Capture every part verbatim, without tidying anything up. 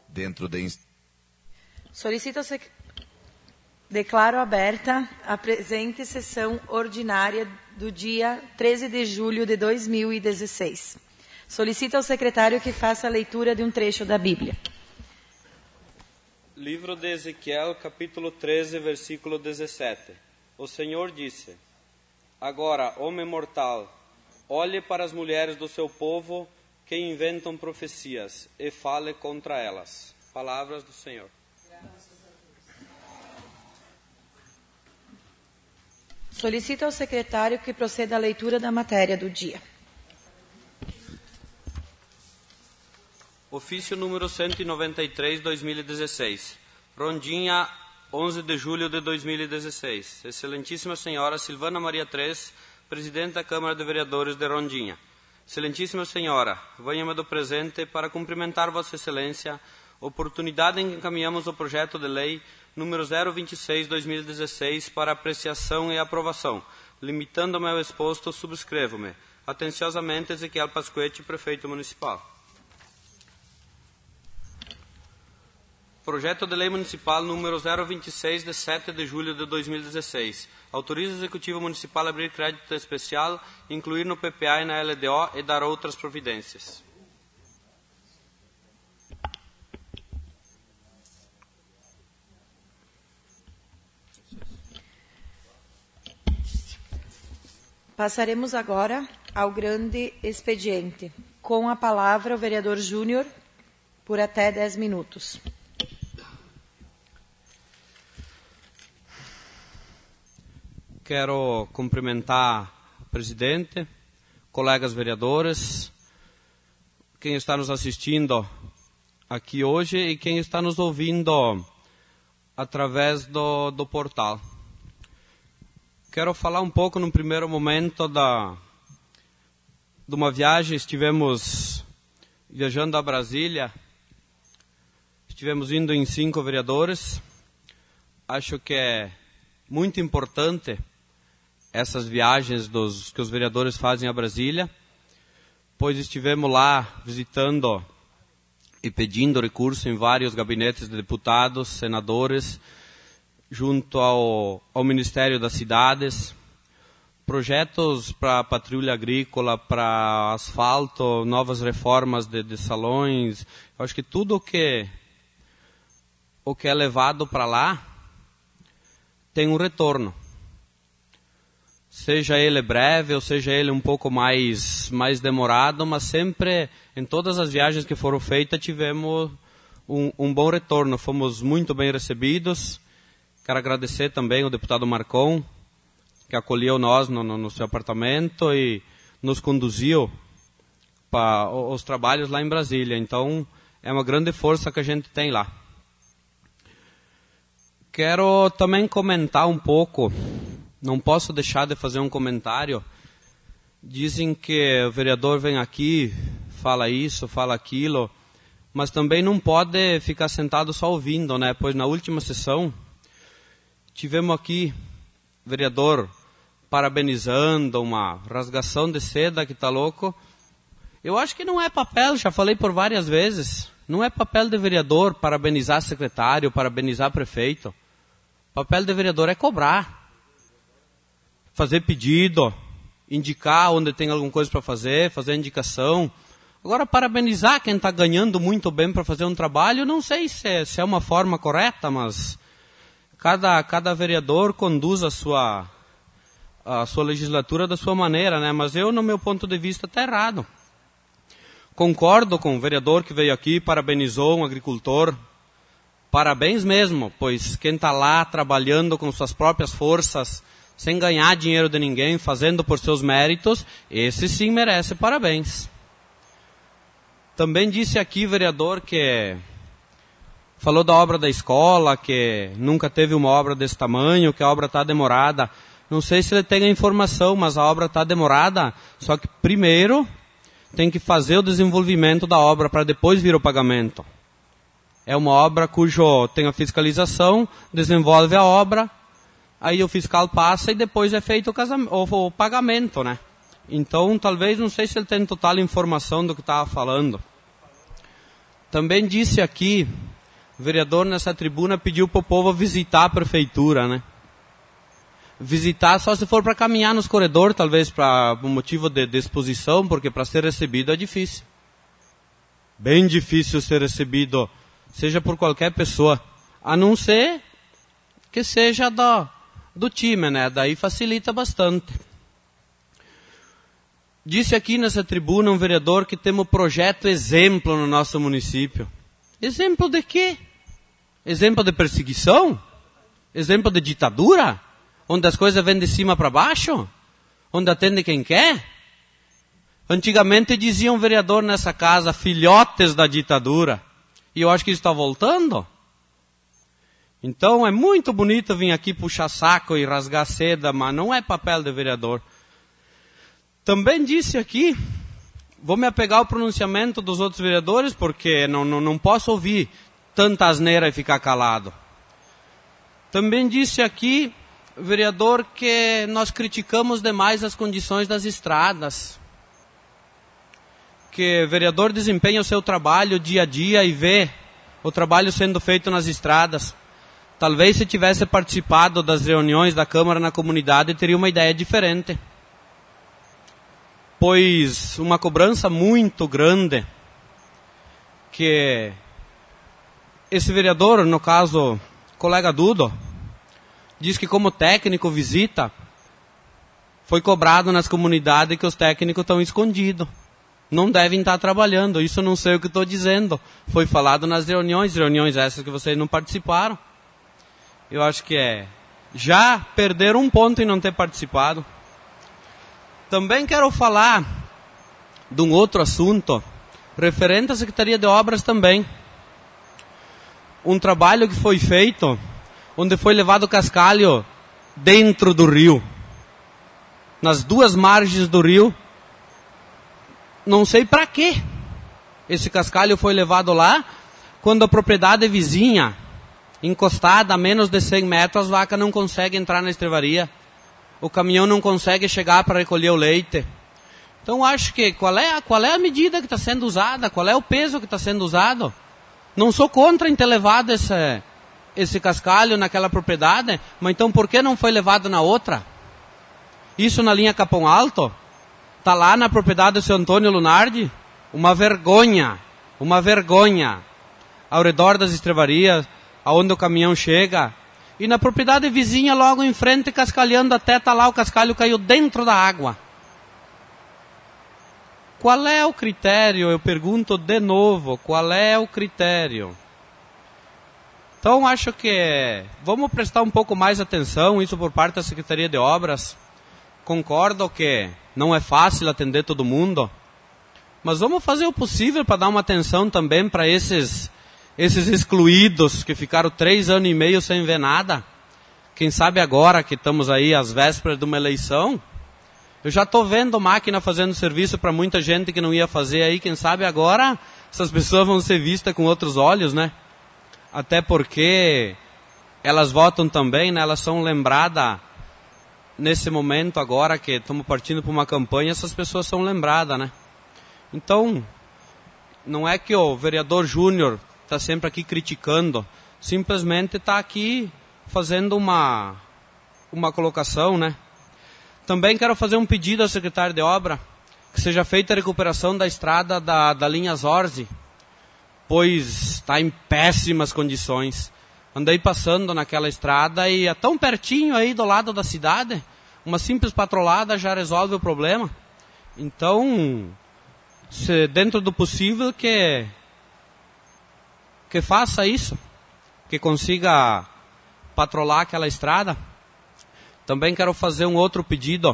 dentro de... Solicito... Sec... Declaro aberta a presente sessão ordinária do dia treze de julho de dois mil e dezesseis. Solicito ao secretário que faça a leitura de um trecho da Bíblia. Livro de Ezequiel, capítulo treze, versículo dezessete. O Senhor disse: Agora, homem mortal, olhe para as mulheres do seu povo que inventam profecias e fale contra elas. Palavras do Senhor. Solicito ao secretário que proceda à leitura da matéria do dia. Ofício número cento e noventa e três, dois mil e dezesseis. Rondinha, onze de julho de dois mil e dezesseis. Excelentíssima Senhora Silvana Maria Tres, Presidente da Câmara de Vereadores de Rondinha. Excelentíssima Senhora, venha-me do presente para cumprimentar Vossa Excelência, oportunidade em que encaminhamos o projeto de lei número zero vinte e seis, dois mil e dezesseis, para apreciação e aprovação. Limitando-me ao exposto, subscrevo-me. Atenciosamente, Ezequiel Pasquete, Prefeito Municipal. Projeto de Lei Municipal número zero vinte e seis, de sete de julho de dois mil e dezesseis. Autoriza o Executivo Municipal a abrir crédito especial, incluir no P P A e na L D O e dar outras providências. Passaremos agora ao grande expediente. Com a palavra, o vereador Júnior, por até dez minutos. Quero cumprimentar o presidente, colegas vereadores, quem está nos assistindo aqui hoje e quem está nos ouvindo através do, do portal. Quero falar um pouco, no primeiro momento, da, de uma viagem. Estivemos viajando a Brasília, estivemos indo em cinco vereadores. Acho que é muito importante essas viagens dos, que os vereadores fazem a Brasília, pois estivemos lá visitando e pedindo recurso em vários gabinetes de deputados, senadores, junto ao, ao Ministério das Cidades, projetos para patrulha agrícola, para asfalto, novas reformas de, de salões. Eu acho que tudo o que, o que é levado para lá tem um retorno. Seja ele breve ou seja ele um pouco mais, mais demorado, mas sempre, em todas as viagens que foram feitas, tivemos um, um bom retorno. Fomos muito bem recebidos. Quero agradecer também ao deputado Marcon, que acolheu nós no, no, no seu apartamento e nos conduziu para os trabalhos lá em Brasília. Então, é uma grande força que a gente tem lá. Quero também comentar um pouco, não posso deixar de fazer um comentário. Dizem que o vereador vem aqui, fala isso, fala aquilo, mas também não pode ficar sentado só ouvindo, né? Pois na última sessão tivemos aqui vereador parabenizando, uma rasgação de seda que tá louco. Eu acho que não é papel, já falei por várias vezes, não é papel de vereador parabenizar secretário, parabenizar prefeito. Papel de vereador é cobrar, fazer pedido, indicar onde tem alguma coisa para fazer, fazer indicação. Agora, parabenizar quem está ganhando muito bem para fazer um trabalho, não sei se é, se é uma forma correta, mas cada, cada vereador conduz a sua, a sua legislatura da sua maneira, né? Mas eu, no meu ponto de vista, está errado. Concordo com o vereador que veio aqui, parabenizou um agricultor. Parabéns mesmo, pois quem está lá trabalhando com suas próprias forças, sem ganhar dinheiro de ninguém, fazendo por seus méritos, esse sim merece parabéns. Também disse aqui, vereador, que falou da obra da escola, que nunca teve uma obra desse tamanho, que a obra está demorada. Não sei se ele tem a informação, mas a obra está demorada, só que primeiro tem que fazer o desenvolvimento da obra para depois vir o pagamento. É uma obra cujo tem a fiscalização, desenvolve a obra, aí o fiscal passa e depois é feito o, casam- o, o pagamento, né? Então, talvez, não sei se ele tem total informação do que estava falando. Também disse aqui, o vereador nessa tribuna pediu para o povo visitar a prefeitura, né? Visitar só se for para caminhar nos corredores, talvez para um motivo de, de exposição, porque para ser recebido é difícil. Bem difícil ser recebido, seja por qualquer pessoa, a não ser que seja do, do time, né? Daí facilita bastante. Disse aqui nessa tribuna um vereador que temos projeto exemplo no nosso município. Exemplo de quê? Exemplo de perseguição? Exemplo de ditadura? Onde as coisas vêm de cima para baixo? Onde atende quem quer? Antigamente dizia um vereador nessa casa, filhotes da ditadura. E eu acho que isso está voltando. Então é muito bonito vir aqui puxar saco e rasgar seda, mas não é papel de vereador. Também disse aqui, vou me apegar ao pronunciamento dos outros vereadores, porque não, não, não posso ouvir tanta asneira e ficar calado. Também disse aqui, vereador, que nós criticamos demais as condições das estradas. Que o vereador desempenha o seu trabalho dia a dia e vê o trabalho sendo feito nas estradas. Talvez se tivesse participado das reuniões da Câmara na comunidade, teria uma ideia diferente. Pois uma cobrança muito grande que esse vereador, no caso, colega Dudo, diz que como técnico visita, foi cobrado nas comunidades que os técnicos estão escondidos. Não devem estar trabalhando, isso não sei o que estou dizendo. Foi falado nas reuniões, reuniões essas que vocês não participaram. Eu acho que é já perderam um ponto em não ter participado. Também quero falar de um outro assunto, referente à Secretaria de Obras também. Um trabalho que foi feito, onde foi levado cascalho dentro do rio. Nas duas margens do rio. Não sei para quê esse cascalho foi levado lá, quando a propriedade vizinha, encostada a menos de cem metros, as vacas não conseguem entrar na estrevaria. O caminhão não consegue chegar para recolher o leite. Então acho que qual é, a, qual é a medida que está sendo usada? Qual é o peso que está sendo usado? Não sou contra em ter levado esse, esse cascalho naquela propriedade, mas então por que não foi levado na outra? Isso na linha Capão Alto? Está lá na propriedade do seu Antônio Lunardi? Uma vergonha, uma vergonha. Ao redor das estrevarias, aonde o caminhão chega. E na propriedade vizinha, logo em frente, cascalhando até, está lá o cascalho caiu dentro da água. Qual é o critério? Eu pergunto de novo, qual é o critério? Então, acho que vamos prestar um pouco mais atenção, isso por parte da Secretaria de Obras. Concordo que não é fácil atender todo mundo, mas vamos fazer o possível para dar uma atenção também para esses... Esses excluídos que ficaram três anos e meio sem ver nada. Quem sabe agora que estamos aí às vésperas de uma eleição, eu já estou vendo máquina fazendo serviço para muita gente que não ia fazer aí. Quem sabe agora essas pessoas vão ser vistas com outros olhos, né? Até porque elas votam também, né? Elas são lembradas nesse momento agora que estamos partindo para uma campanha, essas pessoas são lembradas, né? Então, não é que o vereador Júnior está sempre aqui criticando, simplesmente está aqui fazendo uma, uma colocação, né? Também quero fazer um pedido ao secretário de obra, que seja feita a recuperação da estrada da, da linha Zorzi, pois está em péssimas condições. Andei passando naquela estrada e é tão pertinho aí do lado da cidade, uma simples patrolada já resolve o problema. Então, se dentro do possível que que faça isso, que consiga patrolar aquela estrada. Também quero fazer um outro pedido,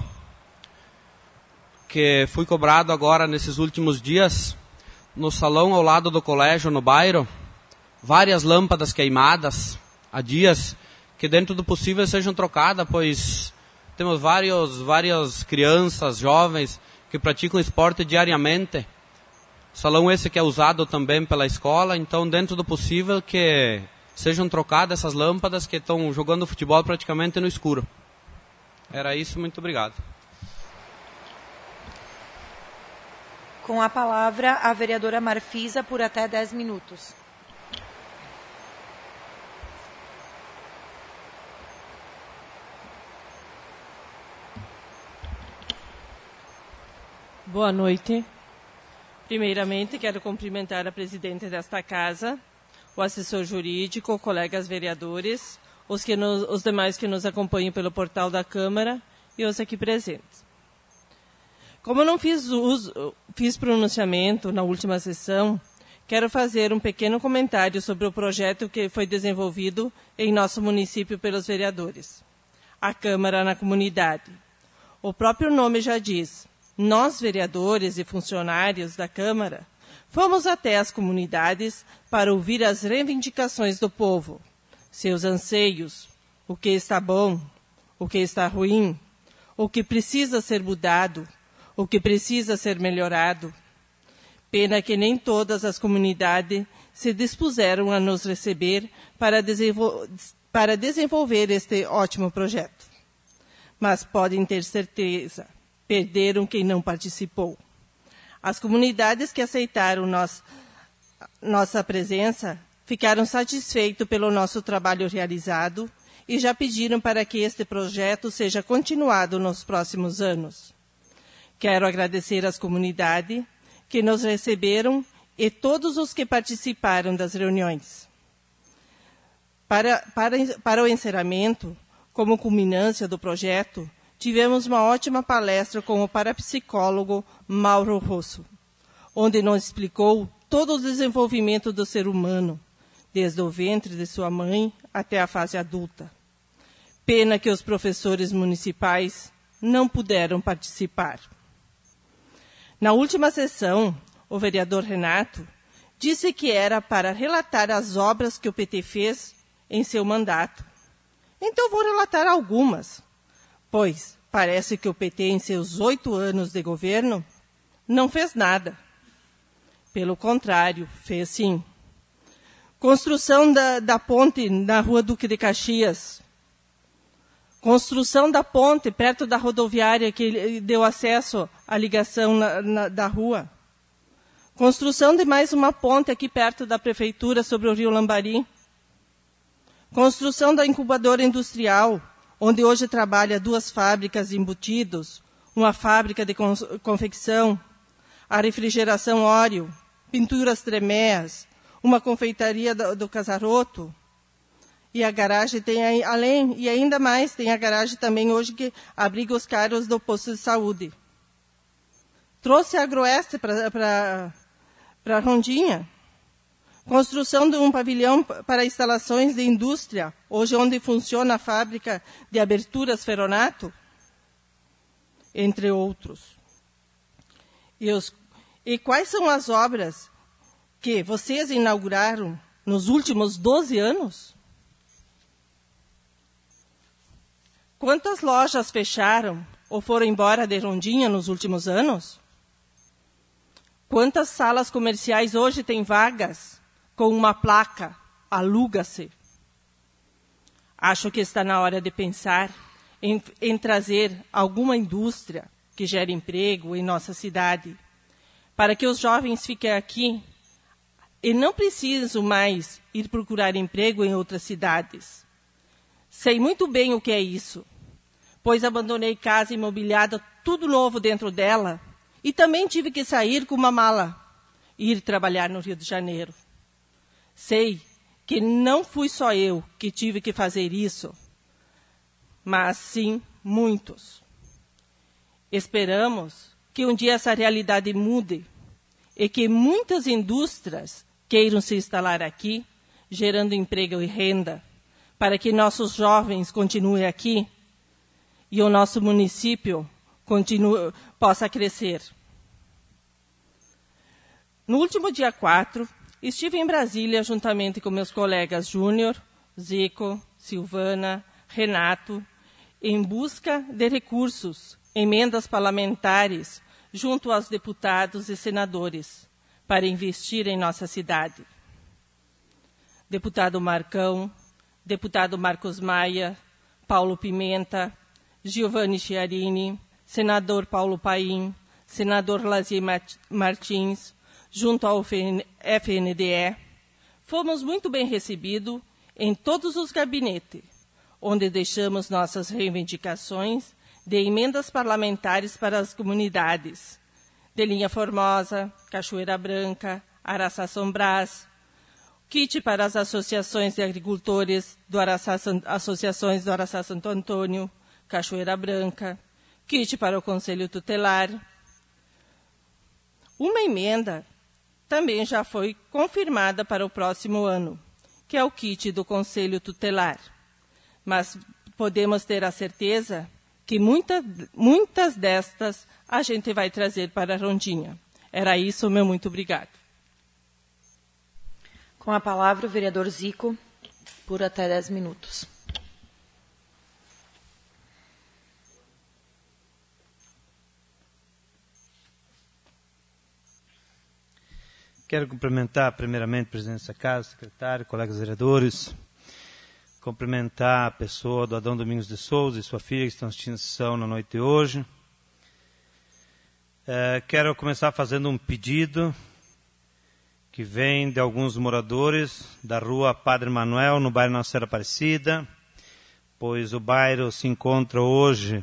que fui cobrado agora nesses últimos dias, no salão ao lado do colégio, no bairro, várias lâmpadas queimadas, há dias, que dentro do possível sejam trocadas, pois temos vários, várias crianças, jovens, que praticam esporte diariamente. Salão esse que é usado também pela escola, então dentro do possível que sejam trocadas essas lâmpadas que estão jogando futebol praticamente no escuro. Era isso, muito obrigado. Com a palavra, a vereadora Marfisa, por até dez minutos. Boa noite. Primeiramente, quero cumprimentar a presidente desta casa, o assessor jurídico, colegas vereadores, os, que nos, os demais que nos acompanham pelo portal da Câmara e os aqui presentes. Como eu não fiz, uso, fiz pronunciamento na última sessão, quero fazer um pequeno comentário sobre o projeto que foi desenvolvido em nosso município pelos vereadores. A Câmara na Comunidade. O próprio nome já diz. Nós, vereadores e funcionários da Câmara, fomos até as comunidades para ouvir as reivindicações do povo, seus anseios, o que está bom, o que está ruim, o que precisa ser mudado, o que precisa ser melhorado. Pena que nem todas as comunidades se dispuseram a nos receber para, desenvol- para desenvolver este ótimo projeto. Mas podem ter certeza, perderam quem não participou. As comunidades que aceitaram nós, nossa presença ficaram satisfeitos pelo nosso trabalho realizado e já pediram para que este projeto seja continuado nos próximos anos. Quero agradecer às comunidades que nos receberam e todos os que participaram das reuniões. Para, para, para o encerramento, como culminância do projeto, tivemos uma ótima palestra com o parapsicólogo Mauro Rosso, onde nos explicou todo o desenvolvimento do ser humano, desde o ventre de sua mãe até a fase adulta. Pena que os professores municipais não puderam participar. Na última sessão, o vereador Renato disse que era para relatar as obras que o P T fez em seu mandato. Então vou relatar algumas, pois parece que o P T, em seus oito anos de governo, não fez nada. Pelo contrário, fez sim. Construção da, da ponte na rua Duque de Caxias. Construção da ponte perto da rodoviária que deu acesso à ligação na, na, da rua. Construção de mais uma ponte aqui perto da prefeitura sobre o Rio Lambari. Construção da incubadora industrial, onde hoje trabalha duas fábricas de embutidos, uma fábrica de confecção, a refrigeração Óreo, pinturas Tremeas, uma confeitaria do, do Casaroto, e a garagem tem, além, e ainda mais, tem a garagem também hoje que abriga os carros do posto de saúde. Trouxe a Agroeste para a Rondinha. Construção de um pavilhão para instalações de indústria, hoje onde funciona a fábrica de aberturas Feronato, entre outros. E, os, e quais são as obras que vocês inauguraram nos últimos doze anos? Quantas lojas fecharam ou foram embora de Rondinha nos últimos anos? Quantas salas comerciais hoje têm vagas com uma placa, aluga-se? Acho que está na hora de pensar em, em trazer alguma indústria que gere emprego em nossa cidade, para que os jovens fiquem aqui e não precisam mais ir procurar emprego em outras cidades. Sei muito bem o que é isso, pois abandonei casa imobiliada, tudo novo dentro dela, e também tive que sair com uma mala e ir trabalhar no Rio de Janeiro. Sei que não fui só eu que tive que fazer isso, mas sim muitos. Esperamos que um dia essa realidade mude e que muitas indústrias queiram se instalar aqui, gerando emprego e renda, para que nossos jovens continuem aqui e o nosso município continue, possa crescer. No último dia quatro, estive em Brasília juntamente com meus colegas Júnior, Zico, Silvana, Renato, em busca de recursos, emendas parlamentares, junto aos deputados e senadores, para investir em nossa cidade. Deputado Marcão, deputado Marcos Maia, Paulo Pimenta, Giovanni Chiarini, senador Paulo Paim, senador Lazier Martins, junto ao F N D E, fomos muito bem recebidos em todos os gabinetes, onde deixamos nossas reivindicações de emendas parlamentares para as comunidades de Linha Formosa, Cachoeira Branca, Araçá São Brás, kit para as associações de agricultores do Araçá, associações do Araçá Santo Antônio, Cachoeira Branca, kit para o Conselho Tutelar. Uma emenda também já foi confirmada para o próximo ano, que é o kit do Conselho Tutelar. Mas podemos ter a certeza que muita, muitas destas a gente vai trazer para a Rondinha. Era isso, meu muito obrigado. Com a palavra o vereador Zico, por até dez minutos. Quero cumprimentar primeiramente o presidente dessa casa, secretário, colegas vereadores, cumprimentar a pessoa do Adão Domingos de Souza e sua filha que estão assistindo a sessão na noite de hoje. É, quero começar fazendo um pedido que vem de alguns moradores da rua Padre Manuel, no bairro Nossa Senhora Aparecida, pois o bairro se encontra hoje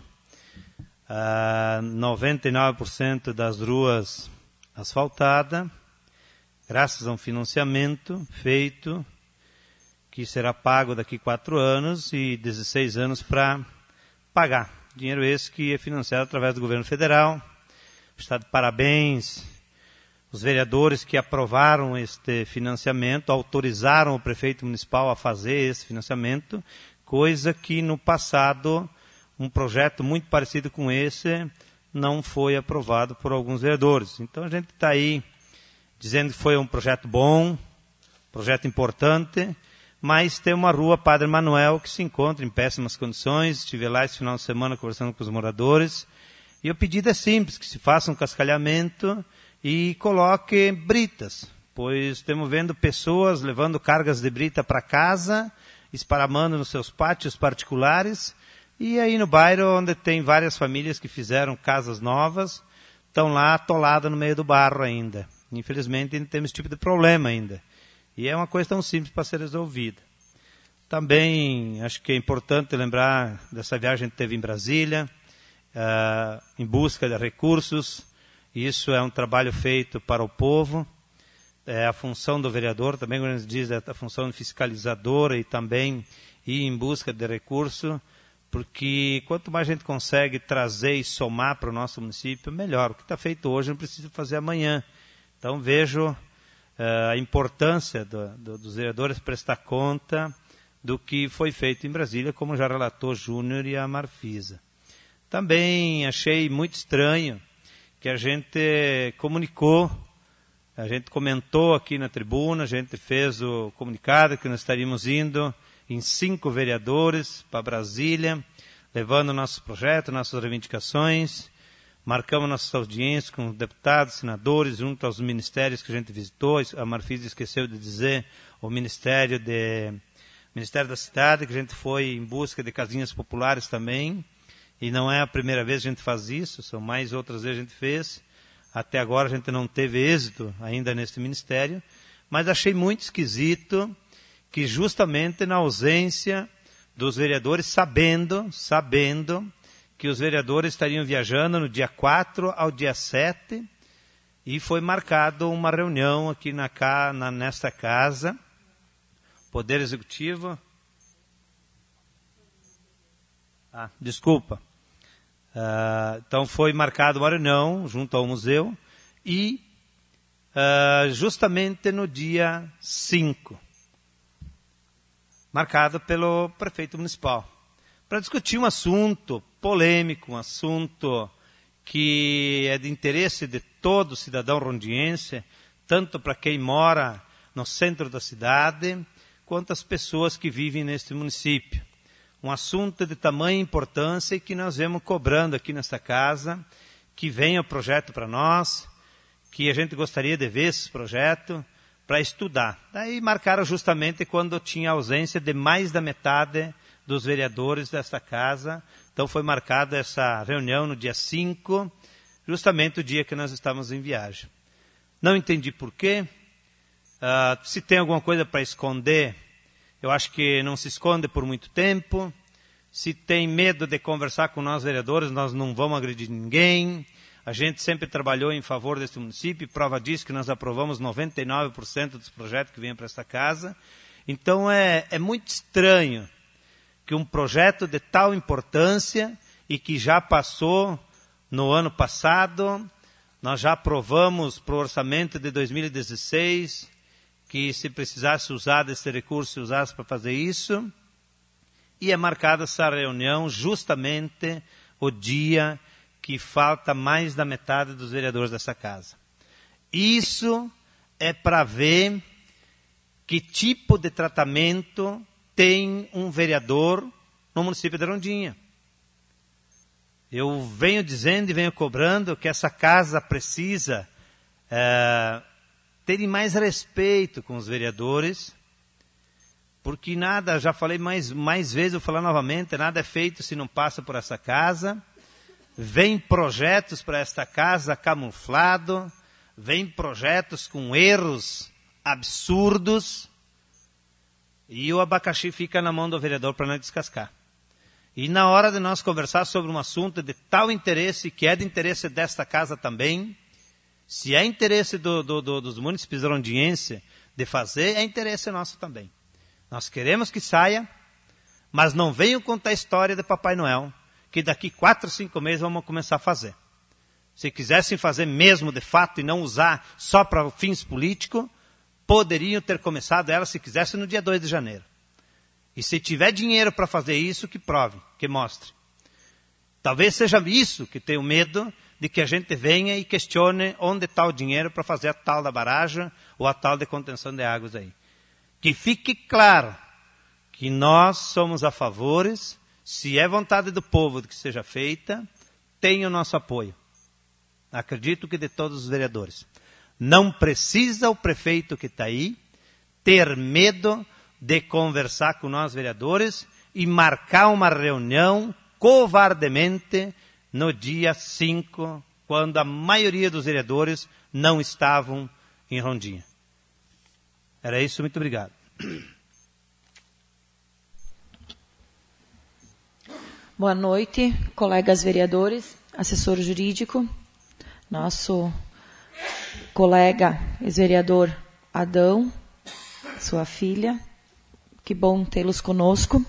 a noventa e nove por cento das ruas asfaltadas, graças a um financiamento feito, que será pago daqui a quatro anos e dezesseis anos para pagar. Dinheiro esse que é financiado através do governo federal. Está de parabéns os vereadores que aprovaram este financiamento, autorizaram o prefeito municipal a fazer esse financiamento, coisa que no passado, um projeto muito parecido com esse, não foi aprovado por alguns vereadores. Então a gente está aí dizendo que foi um projeto bom, projeto importante, mas tem uma rua Padre Manuel que se encontra em péssimas condições. Estive lá esse final de semana conversando com os moradores, e o pedido é simples, que se faça um cascalhamento e coloque britas, pois estamos vendo pessoas levando cargas de brita para casa, esparramando nos seus pátios particulares, e aí no bairro onde tem várias famílias que fizeram casas novas, estão lá atoladas no meio do barro ainda. Infelizmente ainda temos esse tipo de problema ainda. E é uma coisa tão simples para ser resolvida. Também acho que é importante lembrar dessa viagem que a gente teve em Brasília, uh, em busca de recursos. Isso é um trabalho feito para o povo. É a função do vereador, também quando a gente diz, é a função fiscalizadora e também ir em busca de recurso, porque quanto mais a gente consegue trazer e somar para o nosso município, melhor. O que está feito hoje não precisa fazer amanhã. Então vejo uh, a importância do, do, dos vereadores prestar conta do que foi feito em Brasília, como já relatou Júnior e a Marfisa. Também achei muito estranho que a gente comunicou, a gente comentou aqui na tribuna, a gente fez o comunicado que nós estaríamos indo em cinco vereadores para Brasília, levando nossos projetos, nossas reivindicações. Marcamos nossas audiências com deputados, senadores, junto aos ministérios que a gente visitou. A Marfisa esqueceu de dizer o Ministério, de, Ministério da Cidade, que a gente foi em busca de casinhas populares também. E não é a primeira vez que a gente faz isso, são mais outras vezes que a gente fez. Até agora a gente não teve êxito ainda nesse ministério, mas achei muito esquisito que justamente na ausência dos vereadores, sabendo, sabendo que os vereadores estariam viajando no dia quatro ao dia sete, e foi marcado uma reunião aqui na, na, nesta casa, Poder Executivo. Ah, desculpa. Uh, então foi marcada uma reunião junto ao museu e uh, justamente no dia cinco, marcado pelo prefeito municipal, para discutir um assunto polêmico, um assunto que é de interesse de todo cidadão rondiense, tanto para quem mora no centro da cidade, quanto as pessoas que vivem neste município. Um assunto de tamanha importância e que nós vemos cobrando aqui nesta casa, que venha o projeto para nós, que a gente gostaria de ver esse projeto para estudar. Daí marcaram justamente quando tinha ausência de mais da metade dos vereadores desta casa. Então foi marcada essa reunião no dia cinco, justamente o dia que nós estávamos em viagem. Não entendi por quê. Uh, se tem alguma coisa para esconder, eu acho que não se esconde por muito tempo. Se tem medo de conversar com nós vereadores, nós não vamos agredir ninguém. A gente sempre trabalhou em favor deste município, prova disso que nós aprovamos noventa e nove por cento dos projetos que vêm para esta casa. Então é, é muito estranho que um projeto de tal importância e que já passou no ano passado, nós já aprovamos para o orçamento de dois mil e dezesseis, que se precisasse usar desse recurso, usasse para fazer isso, e é marcada essa reunião justamente o dia que falta mais da metade dos vereadores dessa casa. Isso é para ver que tipo de tratamento tem um vereador no município de Rondinha. Eu venho dizendo e venho cobrando que essa casa precisa é, ter mais respeito com os vereadores, porque nada, já falei mais, mais vezes, vou falar novamente, nada é feito se não passa por essa casa. Vem projetos para esta casa camuflado, vem projetos com erros absurdos, e o abacaxi fica na mão do vereador para não descascar. E na hora de nós conversar sobre um assunto de tal interesse, que é de interesse desta casa também, se é interesse do, do, do, dos municípios rondienses de fazer, é interesse nosso também. Nós queremos que saia, mas não venham contar a história de Papai Noel, que daqui quatro, cinco meses vamos começar a fazer. Se quisessem fazer mesmo de fato e não usar só para fins políticos, poderiam ter começado ela, se quisessem, no dia dois de janeiro. E se tiver dinheiro para fazer isso, que prove, que mostre. Talvez seja isso que tenho medo de que a gente venha e questione onde está o dinheiro para fazer a tal da barragem ou a tal de contenção de águas aí. Que fique claro que nós somos a favores, se é vontade do povo de que seja feita, tem o nosso apoio. Acredito que de todos os vereadores. Não precisa o prefeito que está aí ter medo de conversar com nós vereadores e marcar uma reunião covardemente no dia cinco, quando a maioria dos vereadores não estavam em Rondinha. Era isso, muito obrigado. Boa noite, colegas vereadores, assessor jurídico, nosso colega ex-vereador Adão, sua filha. Que bom tê-los conosco.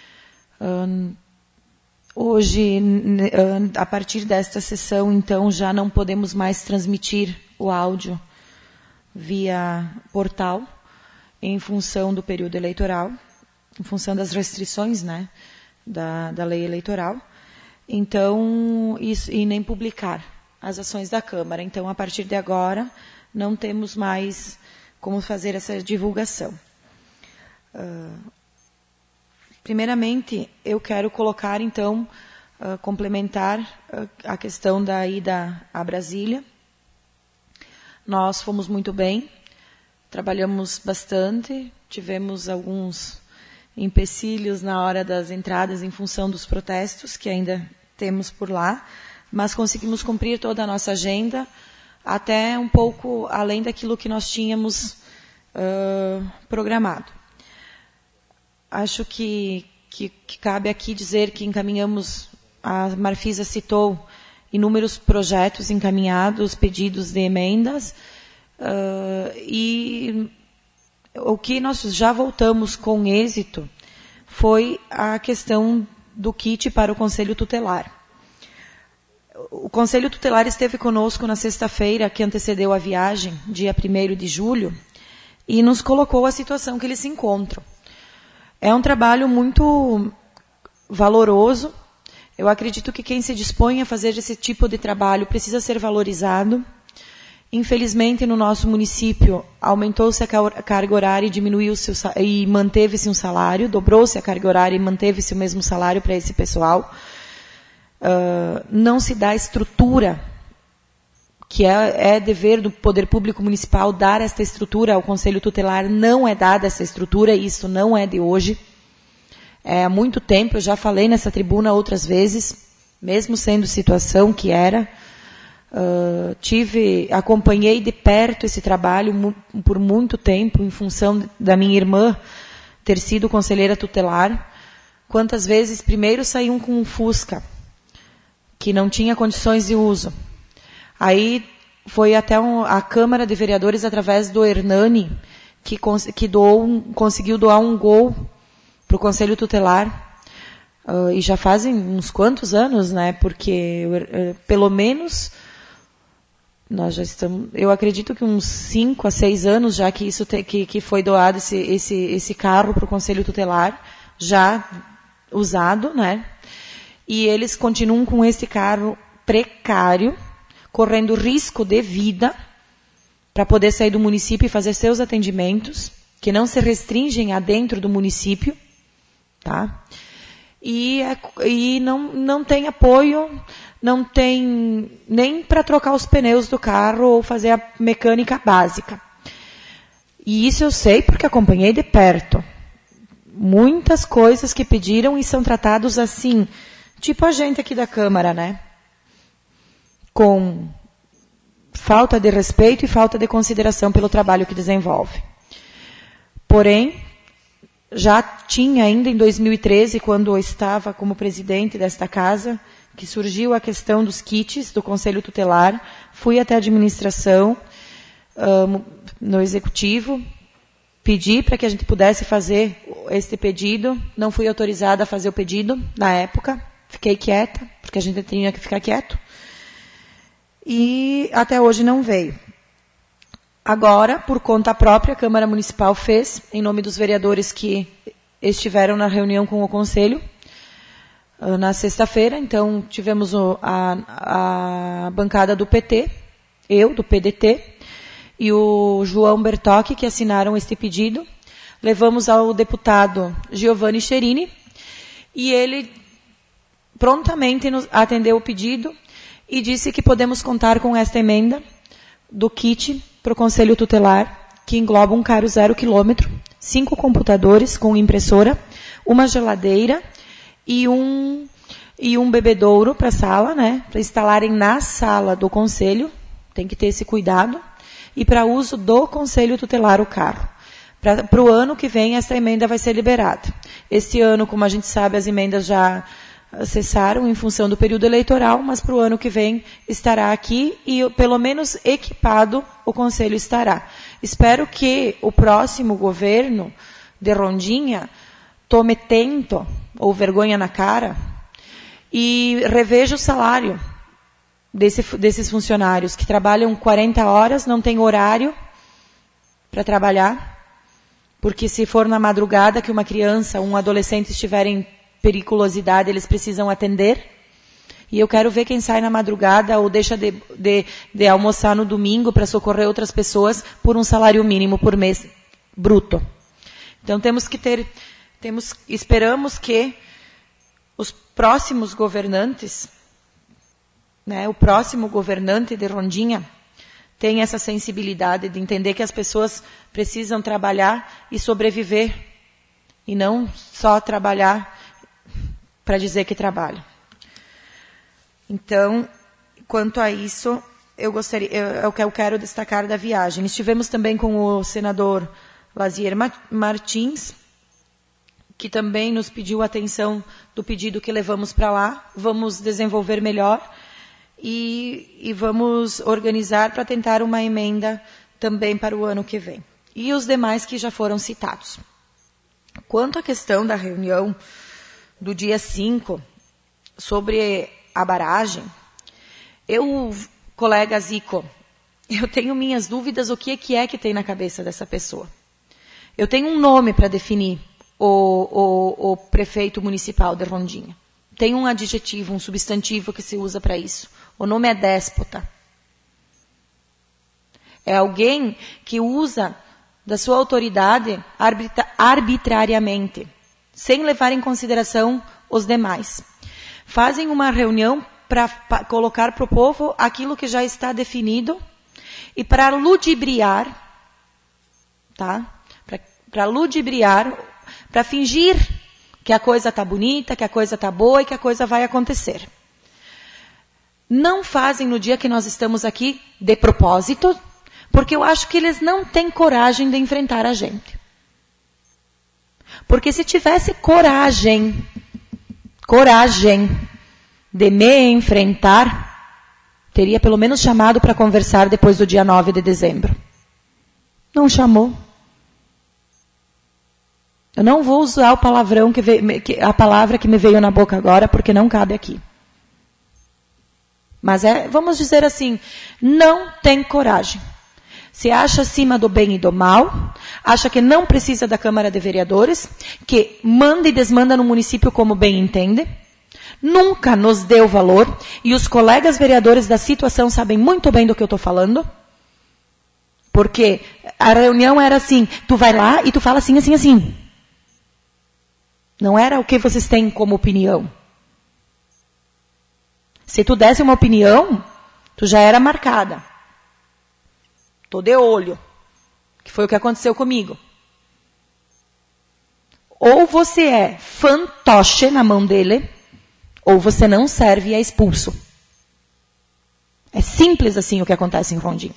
Um, hoje, um, a partir desta sessão, então, já não podemos mais transmitir o áudio via portal, em função do período eleitoral, em função das restrições, né, da, da lei eleitoral. Então, isso, e nem publicar as ações da Câmara. Então, a partir de agora, não temos mais como fazer essa divulgação. Uh, primeiramente, eu quero colocar, então, uh, complementar uh, a questão da ida a Brasília. Nós fomos muito bem, trabalhamos bastante, tivemos alguns empecilhos na hora das entradas em função dos protestos que ainda temos por lá, mas conseguimos cumprir toda a nossa agenda, até um pouco além daquilo que nós tínhamos uh, programado. Acho que, que, que cabe aqui dizer que encaminhamos, a Marfisa citou inúmeros projetos encaminhados, pedidos de emendas, uh, e o que nós já voltamos com êxito foi a questão do kit para o Conselho Tutelar. O Conselho Tutelar esteve conosco na sexta-feira, que antecedeu a viagem, dia primeiro de julho, e nos colocou a situação que eles se encontram. É um trabalho muito valoroso. Eu acredito que quem se dispõe a fazer esse tipo de trabalho precisa ser valorizado. Infelizmente, no nosso município, aumentou-se a carga horária e diminuiu-se e manteve-se um salário, dobrou-se a carga horária e manteve-se o mesmo salário para esse pessoal. Uh, não se dá estrutura, que é, é dever do Poder Público Municipal dar esta estrutura ao Conselho Tutelar, não é dada essa estrutura, e isso não é de hoje. É, há muito tempo, eu já falei nessa tribuna outras vezes, mesmo sendo situação que era, Uh, tive, acompanhei de perto esse trabalho mu por muito tempo, em função da minha irmã ter sido conselheira tutelar. Quantas vezes primeiro saíam com um Fusca, que não tinha condições de uso. Aí foi até um, a Câmara de Vereadores, através do Hernani, que, cons que doou um, conseguiu doar um Gol para o Conselho Tutelar. Uh, e já fazem uns quantos anos, né? Porque uh, pelo menos nós já estamos, eu acredito que uns cinco a seis anos já que isso te, que, que foi doado esse, esse, esse carro para o Conselho Tutelar, já usado, né? E eles continuam com esse carro precário, correndo risco de vida para poder sair do município e fazer seus atendimentos, que não se restringem a dentro do município, tá? E, e não, não tem apoio, não tem nem para trocar os pneus do carro ou fazer a mecânica básica. E isso eu sei porque acompanhei de perto. Muitas coisas que pediram e são tratados assim, tipo a gente aqui da Câmara, né? Com falta de respeito e falta de consideração pelo trabalho que desenvolve. Porém, já tinha ainda em dois mil e treze, quando eu estava como presidente desta casa, que surgiu a questão dos kits do Conselho Tutelar, fui até a administração, um, no executivo, pedi para que a gente pudesse fazer este pedido, não fui autorizada a fazer o pedido na época, fiquei quieta, porque a gente tinha que ficar quieto, e até hoje não veio. Agora, por conta própria, a Câmara Municipal fez, em nome dos vereadores que estiveram na reunião com o Conselho, na sexta-feira. Então, tivemos o, a, a bancada do P T, eu, do P D T, e o João Bertocchi, que assinaram este pedido. Levamos ao deputado Giovanni Cherini, e ele prontamente nos atendeu o pedido e disse que podemos contar com esta emenda do kit para o Conselho Tutelar, que engloba um carro zero quilômetro, cinco computadores com impressora, uma geladeira e um, e um bebedouro para a sala, né, para instalarem na sala do Conselho, tem que ter esse cuidado, e para uso do Conselho Tutelar o carro. Para o ano que vem, essa emenda vai ser liberada. Este ano, como a gente sabe, as emendas já cessaram em função do período eleitoral, mas para o ano que vem estará aqui e pelo menos equipado o Conselho estará. Espero que o próximo governo de Rondinha tome tento ou vergonha na cara e reveja o salário desse, desses funcionários que trabalham quarenta horas, não tem horário para trabalhar, porque se for na madrugada que uma criança, um adolescente estiverem periculosidade, eles precisam atender. E eu quero ver quem sai na madrugada ou deixa de, de, de almoçar no domingo para socorrer outras pessoas por um salário mínimo por mês bruto. Então temos que ter, temos, esperamos que os próximos governantes, né, o próximo governante de Rondinha tenha essa sensibilidade de entender que as pessoas precisam trabalhar e sobreviver e não só trabalhar para dizer que trabalha. Então, quanto a isso, eu gostaria, é o que eu quero destacar da viagem. Estivemos também com o senador Lazier Martins, que também nos pediu atenção do pedido que levamos para lá. Vamos desenvolver melhor e, e vamos organizar para tentar uma emenda também para o ano que vem. E os demais que já foram citados. Quanto à questão da reunião do dia cinco, sobre a barragem, eu, colega Zico, eu tenho minhas dúvidas o que é que, é que tem na cabeça dessa pessoa. Eu tenho um nome para definir o, o, o prefeito municipal de Rondinha. Tem um adjetivo, um substantivo que se usa para isso. O nome é déspota. É alguém que usa da sua autoridade arbitra, arbitrariamente, sem levar em consideração os demais. Fazem uma reunião para colocar para o povo aquilo que já está definido e para ludibriar, tá? Para ludibriar, para fingir que a coisa está bonita, que a coisa está boa e que a coisa vai acontecer. não fazem no dia que nós estamos aqui de propósito, porque eu acho que eles não têm coragem de enfrentar a gente. Porque se tivesse coragem, coragem de me enfrentar, teria pelo menos chamado para conversar depois do dia nove de dezembro. Não chamou. Eu não vou usar o palavrão que veio, que, a palavra que me veio na boca agora, porque não cabe aqui. Mas é, vamos dizer assim, não tem coragem. Se acha acima do bem e do mal, acha que não precisa da Câmara de Vereadores, que manda e desmanda no município como bem entende, nunca nos deu valor, e os colegas vereadores da situação sabem muito bem do que eu estou falando, porque a reunião era assim, tu vai lá e tu fala assim, assim, assim. Não era o que vocês têm como opinião. Se tu desse uma opinião, tu já era marcada. Tô de olho. Que foi o que aconteceu comigo. Ou você é fantoche na mão dele, ou você não serve e é expulso. É simples assim o que acontece em Rondinha.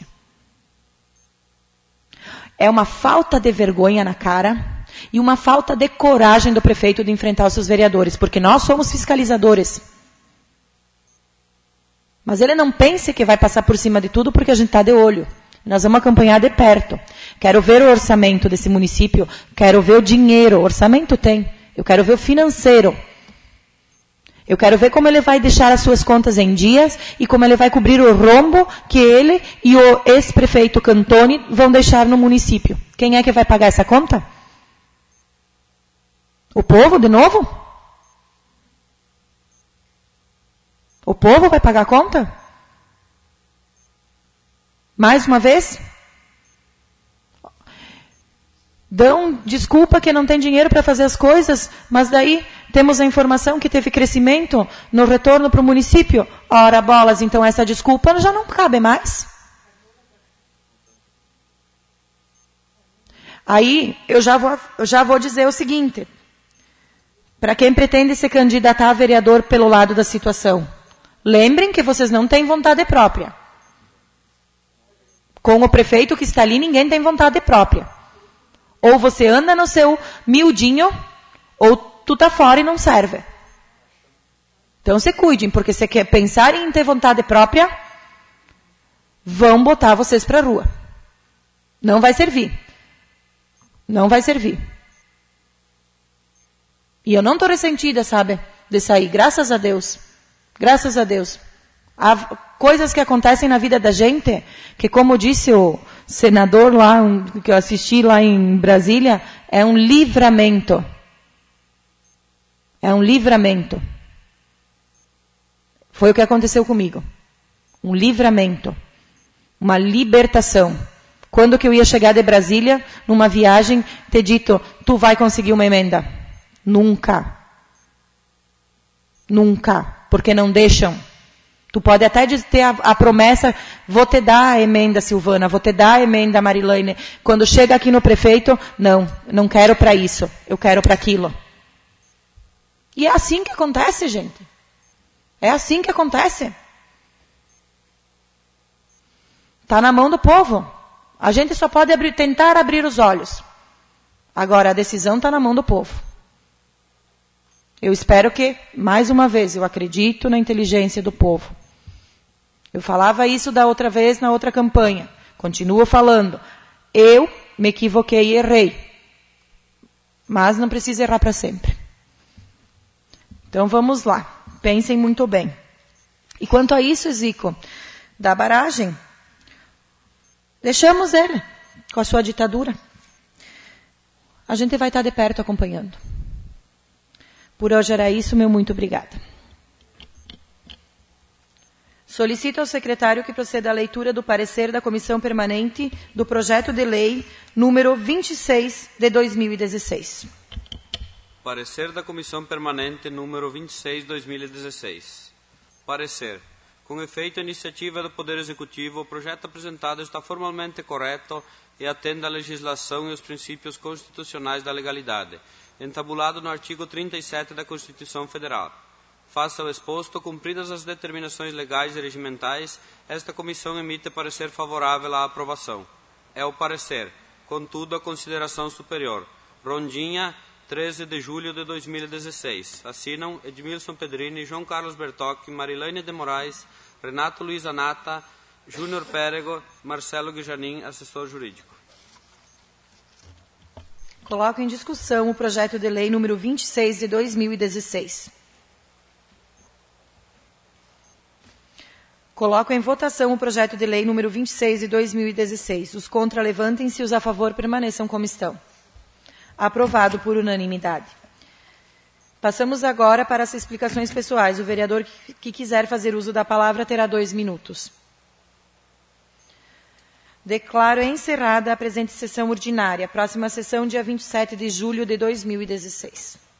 É uma falta de vergonha na cara e uma falta de coragem do prefeito de enfrentar os seus vereadores, porque nós somos fiscalizadores. Mas ele não pense que vai passar por cima de tudo porque a gente está de olho. Nós vamos acompanhar de perto. Quero ver o orçamento desse município, quero ver o dinheiro. O orçamento tem. Eu quero ver o financeiro. Eu quero ver como ele vai deixar as suas contas em dias e como ele vai cobrir o rombo que ele e o ex-prefeito Cantoni vão deixar no município. Quem é que vai pagar essa conta? O povo, de novo? O povo vai pagar a conta? Mais uma vez? Dão desculpa que não tem dinheiro para fazer as coisas, mas daí temos a informação que teve crescimento no retorno para o município. Ora, bolas, então essa desculpa já não cabe mais. Aí eu já vou, eu já vou dizer o seguinte, para quem pretende se candidatar a vereador pelo lado da situação, lembrem que vocês não têm vontade própria. Com o prefeito que está ali, ninguém tem vontade própria. Ou você anda no seu miudinho, ou tu tá fora e não serve. Então se cuidem, porque se quer pensar em ter vontade própria, vão botar vocês para a rua. Não vai servir. Não vai servir. E eu não estou ressentida, sabe, de sair. Graças a Deus. Graças a Deus. Há coisas que acontecem na vida da gente, que como disse o senador lá, um, que eu assisti lá em Brasília, é um livramento. É um livramento. Foi o que aconteceu comigo. Um livramento. Uma libertação. Quando que eu ia chegar de Brasília, numa viagem, ter dito, tu vai conseguir uma emenda? Nunca. Nunca. Porque não deixam. Tu pode até ter a, a promessa, vou te dar a emenda, Silvana, vou te dar a emenda, Marilene. Quando chega aqui no prefeito, não, não quero para isso, eu quero para aquilo. E é assim que acontece, gente. É assim que acontece. Está na mão do povo. A gente só pode abrir, tentar abrir os olhos. Agora, a decisão está na mão do povo. Eu espero que, mais uma vez, eu acredito na inteligência do povo. Eu falava isso da outra vez na outra campanha. Continuo falando. Eu me equivoquei e errei. Mas não precisa errar para sempre. Então vamos lá. Pensem muito bem. E quanto a isso, Zico, da barragem, deixamos ele com a sua ditadura. A gente vai estar de perto acompanhando. Por hoje era isso, meu muito obrigada. Solicito ao secretário que proceda à leitura do parecer da Comissão Permanente do projeto de lei número vinte e seis de dois mil e dezesseis. Parecer da Comissão Permanente número vinte e seis de dois mil e dezesseis. Parecer. Com efeito à iniciativa do Poder Executivo, o projeto apresentado está formalmente correto e atende à legislação e os princípios constitucionais da legalidade, entabulado no artigo trinta e sete da Constituição Federal. Face ao exposto, cumpridas as determinações legais e regimentais, esta comissão emite parecer favorável à aprovação. É o parecer. Contudo, a consideração superior. Rondinha, treze de julho de dois mil e dezesseis. Assinam Edmilson Pedrini, João Carlos Bertocchi, Marilene de Moraes, Renato Luiz Anata, Júnior Pérego, Marcelo Guijanin, assessor jurídico. Coloco em discussão o projeto de lei número vinte e seis de dois mil e dezesseis. Coloco em votação o projeto de lei número vinte e seis de dois mil e dezesseis. Os contra levantem-se, os a favor permaneçam como estão. Aprovado por unanimidade. Passamos agora para as explicações pessoais. O vereador que, que quiser fazer uso da palavra terá dois minutos. Declaro encerrada a presente sessão ordinária. Próxima sessão, dia vinte e sete de julho de dois mil e dezesseis.